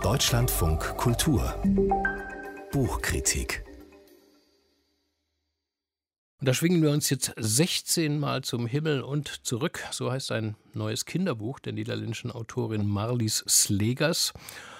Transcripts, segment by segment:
Deutschlandfunk Kultur Buchkritik. Und da schwingen wir uns jetzt 16 Mal zum Himmel und zurück. So heißt ein neues Kinderbuch der niederländischen Autorin Marlies Slegers.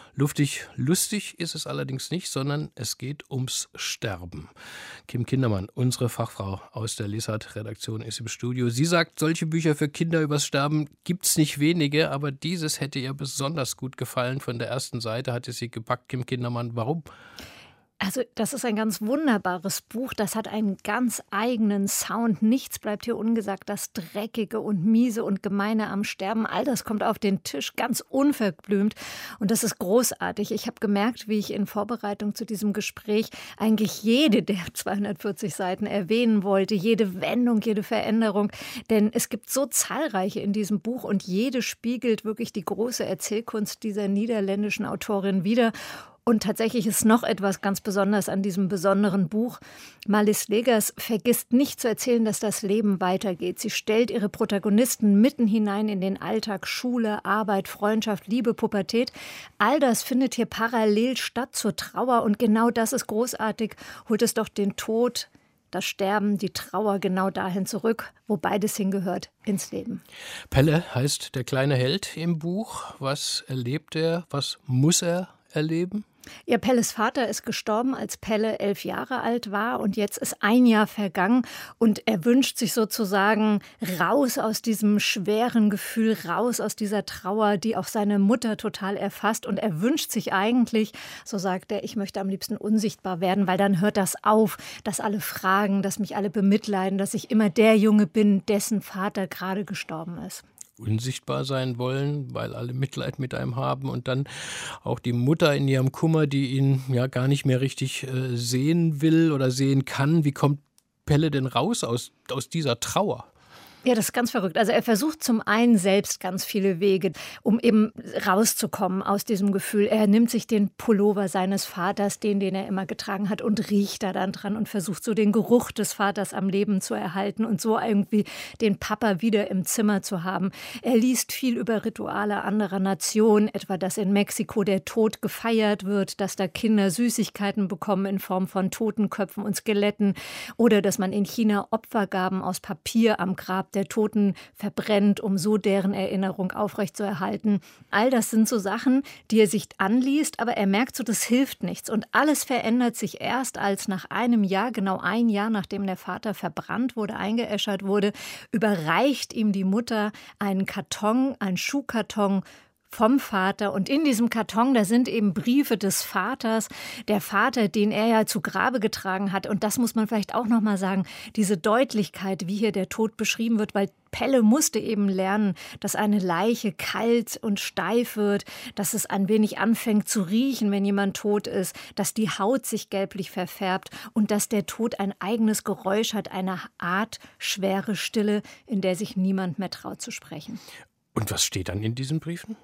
Lustig ist es allerdings nicht, sondern es geht ums Sterben. Kim Kindermann, unsere Fachfrau aus der Lesart-Redaktion, ist im Studio. Sie sagt, solche Bücher für Kinder übers Sterben gibt's nicht wenige, aber dieses hätte ihr besonders gut gefallen. Von der ersten Seite hatte sie gepackt. Kim Kindermann, warum? Also das ist ein ganz wunderbares Buch, das hat einen ganz eigenen Sound. Nichts bleibt hier ungesagt, das Dreckige und Miese und Gemeine am Sterben, all das kommt auf den Tisch, ganz unverblümt und das ist großartig. Ich habe gemerkt, wie ich in Vorbereitung zu diesem Gespräch eigentlich jede der 240 Seiten erwähnen wollte, jede Wendung, jede Veränderung, denn es gibt so zahlreiche in diesem Buch und jede spiegelt wirklich die große Erzählkunst dieser niederländischen Autorin wider. Und tatsächlich ist noch etwas ganz Besonderes an diesem besonderen Buch. Marlies Slegers vergisst nicht zu erzählen, dass das Leben weitergeht. Sie stellt ihre Protagonisten mitten hinein in den Alltag, Schule, Arbeit, Freundschaft, Liebe, Pubertät. All das findet hier parallel statt zur Trauer. Und genau das ist großartig. Holt es doch den Tod, das Sterben, die Trauer genau dahin zurück, wo beides hingehört, ins Leben. Pelle heißt der kleine Held im Buch. Was erlebt er? Was muss er erleben? Ja, Pelles Vater ist gestorben, als Pelle 11 Jahre alt war und jetzt ist ein Jahr vergangen und er wünscht sich sozusagen raus aus diesem schweren Gefühl, raus aus dieser Trauer, die auch seine Mutter total erfasst und er wünscht sich eigentlich, so sagt er, ich möchte am liebsten unsichtbar werden, weil dann hört das auf, dass alle fragen, dass mich alle bemitleiden, dass ich immer der Junge bin, dessen Vater gerade gestorben ist. Unsichtbar sein wollen, weil alle Mitleid mit einem haben und dann auch die Mutter in ihrem Kummer, die ihn ja gar nicht mehr richtig sehen will oder sehen kann. Wie kommt Pelle denn raus aus dieser Trauer? Ja, das ist ganz verrückt. Also er versucht zum einen selbst ganz viele Wege, um eben rauszukommen aus diesem Gefühl. Er nimmt sich den Pullover seines Vaters, den er immer getragen hat, und riecht da dann dran und versucht so den Geruch des Vaters am Leben zu erhalten und so irgendwie den Papa wieder im Zimmer zu haben. Er liest viel über Rituale anderer Nationen, etwa, dass in Mexiko der Tod gefeiert wird, dass da Kinder Süßigkeiten bekommen in Form von Totenköpfen und Skeletten oder dass man in China Opfergaben aus Papier am Grab der Toten verbrennt, um so deren Erinnerung aufrechtzuerhalten. All das sind so Sachen, die er sich anliest, aber er merkt so, das hilft nichts. Und alles verändert sich erst, als nach einem Jahr, genau ein Jahr, nachdem der Vater verbrannt wurde, eingeäschert wurde, überreicht ihm die Mutter einen Karton, einen Schuhkarton vom Vater. Und in diesem Karton, da sind eben Briefe des Vaters, der Vater, den er ja zu Grabe getragen hat. Und das muss man vielleicht auch noch mal sagen, diese Deutlichkeit, wie hier der Tod beschrieben wird, weil Pelle musste eben lernen, dass eine Leiche kalt und steif wird, dass es ein wenig anfängt zu riechen, wenn jemand tot ist, dass die Haut sich gelblich verfärbt und dass der Tod ein eigenes Geräusch hat, eine Art schwere Stille, in der sich niemand mehr traut zu sprechen. Und was steht dann in diesen Briefen?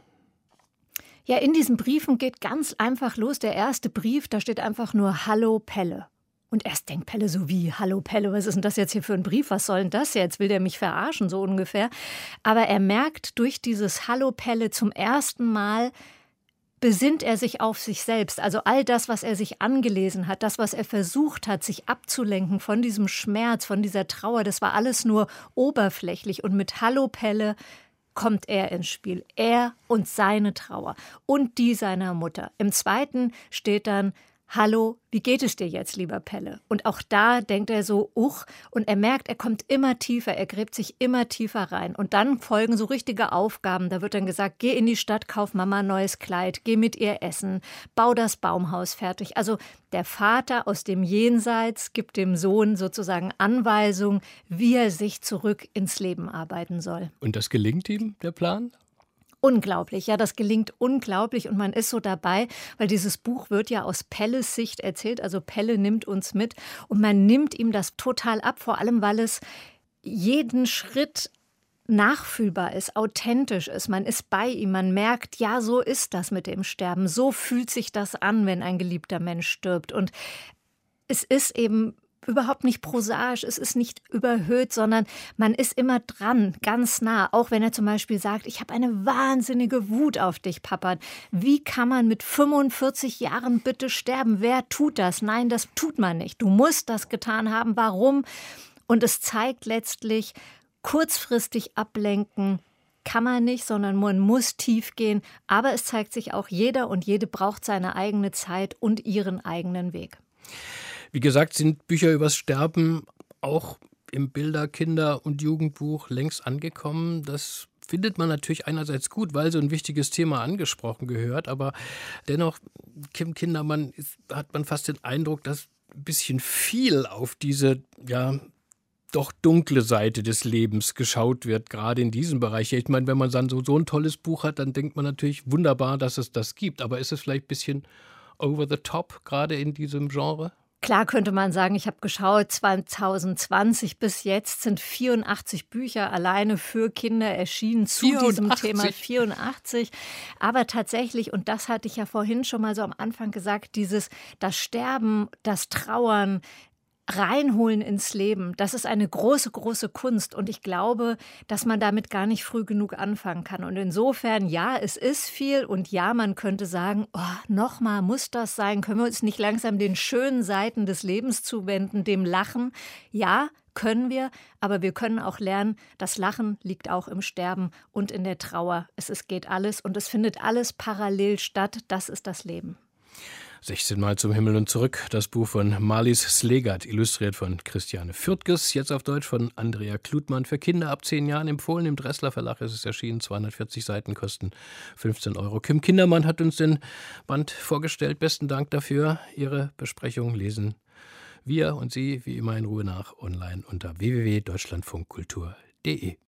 Ja, in diesen Briefen geht ganz einfach los. Der erste Brief, da steht einfach nur Hallo Pelle. Und erst denkt Pelle so wie, hallo Pelle, was ist denn das jetzt hier für ein Brief? Was soll denn das jetzt? Will der mich verarschen, so ungefähr? Aber er merkt durch dieses Hallo Pelle zum ersten Mal, besinnt er sich auf sich selbst. Also all das, was er sich angelesen hat, das, was er versucht hat, sich abzulenken von diesem Schmerz, von dieser Trauer, das war alles nur oberflächlich. Und mit Hallo Pelle kommt er ins Spiel. Er und seine Trauer und die seiner Mutter. Im zweiten steht dann, hallo, wie geht es dir jetzt, lieber Pelle? Und auch da denkt er so, und er merkt, er kommt immer tiefer, er gräbt sich immer tiefer rein. Und dann folgen so richtige Aufgaben. Da wird dann gesagt, geh in die Stadt, kauf Mama ein neues Kleid, geh mit ihr essen, bau das Baumhaus fertig. Also der Vater aus dem Jenseits gibt dem Sohn sozusagen Anweisungen, wie er sich zurück ins Leben arbeiten soll. Und das gelingt ihm, der Plan? Unglaublich, ja, das gelingt unglaublich und man ist so dabei, weil dieses Buch wird ja aus Pelles Sicht erzählt, also Pelle nimmt uns mit und man nimmt ihm das total ab, vor allem weil es jeden Schritt nachfühlbar ist, authentisch ist, man ist bei ihm, man merkt, ja, so ist das mit dem Sterben, so fühlt sich das an, wenn ein geliebter Mensch stirbt und es ist eben überhaupt nicht prosaisch, es ist nicht überhöht, sondern man ist immer dran, ganz nah. Auch wenn er zum Beispiel sagt, ich habe eine wahnsinnige Wut auf dich, Papa. Wie kann man mit 45 Jahren bitte sterben? Wer tut das? Nein, das tut man nicht. Du musst das getan haben. Warum? Und es zeigt letztlich, kurzfristig ablenken kann man nicht, sondern man muss tief gehen. Aber es zeigt sich auch, jeder und jede braucht seine eigene Zeit und ihren eigenen Weg. Wie gesagt, sind Bücher übers Sterben auch im Bilder-, Kinder- und Jugendbuch längst angekommen. Das findet man natürlich einerseits gut, weil so ein wichtiges Thema angesprochen gehört. Aber dennoch, Kim Kindermann, hat man fast den Eindruck, dass ein bisschen viel auf diese, doch dunkle Seite des Lebens geschaut wird, gerade in diesem Bereich. Ich meine, wenn man dann so ein tolles Buch hat, dann denkt man natürlich wunderbar, dass es das gibt. Aber ist es vielleicht ein bisschen over the top, gerade in diesem Genre? Klar könnte man sagen, ich habe geschaut, 2020 bis jetzt sind 84 Bücher alleine für Kinder erschienen zu 84. diesem Thema. 84. Aber tatsächlich, und das hatte ich ja vorhin schon mal so am Anfang gesagt, das Sterben, das Trauern, reinholen ins Leben, das ist eine große, große Kunst. Und ich glaube, dass man damit gar nicht früh genug anfangen kann. Und insofern, ja, es ist viel. Und ja, man könnte sagen, nochmal, muss das sein? Können wir uns nicht langsam den schönen Seiten des Lebens zuwenden, dem Lachen? Ja, können wir. Aber wir können auch lernen, das Lachen liegt auch im Sterben und in der Trauer. Es geht alles und es findet alles parallel statt. Das ist das Leben. 16 Mal zum Himmel und zurück, das Buch von Marlies Slegert, illustriert von Christiane Fürtges, jetzt auf Deutsch von Andrea Klutmann, für Kinder ab 10 Jahren empfohlen. Im Dressler Verlag ist es erschienen, 240 Seiten, kosten 15 €. Kim Kindermann hat uns den Band vorgestellt. Besten Dank dafür. Ihre Besprechung lesen wir und Sie wie immer in Ruhe nach online unter www.deutschlandfunkkultur.de.